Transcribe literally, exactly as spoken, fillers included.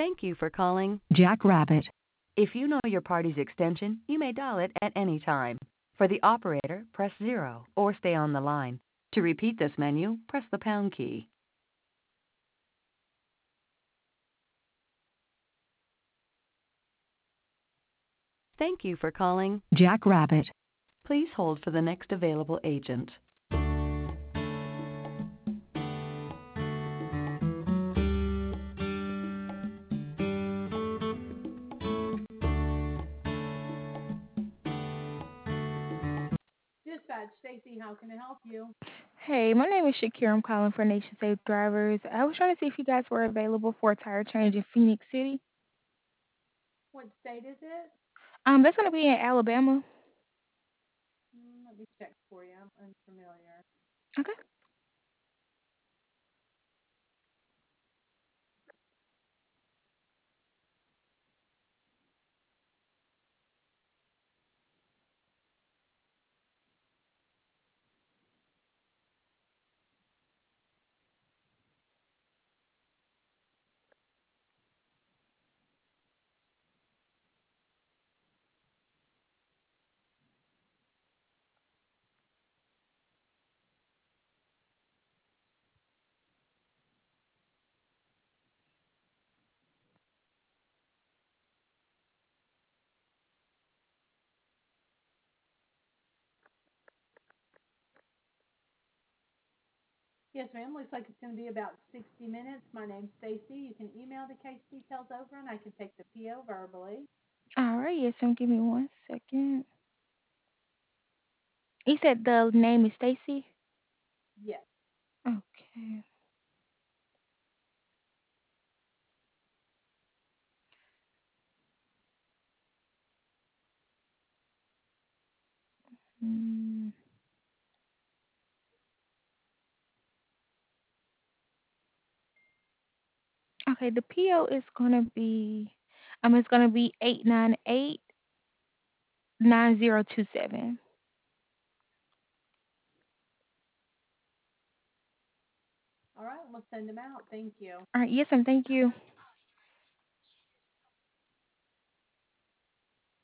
Thank you for calling. Jackrabbit. If you know your party's extension, you may dial it at any time. For the operator, press zero or stay on the line. To repeat this menu, press the pound key. Thank you for calling. Jackrabbit. Please hold for the next available agent. Dispatch, Stacy, how can I help you? Hey, my name is Shakira. I'm calling for Nation Safe Drivers. I was trying to see if you guys were available for a tire change in Phoenix City. What state is it? Um, that's gonna be in Alabama. Mm, let me check for you. I'm unfamiliar. Okay. Yes, ma'am. Looks like it's going to be about sixty minutes. My name's Stacy. You can email the case details over and I can take the P O verbally. All right. Yes, ma'am. Give me one second. You said the name is Stacy. Yes. Okay. Mm. Okay. The P O is gonna be, um, it's gonna be eight nine eight nine zero two seven. All right. We'll send them out. Thank you. All right. Yes, ma'am. Thank you.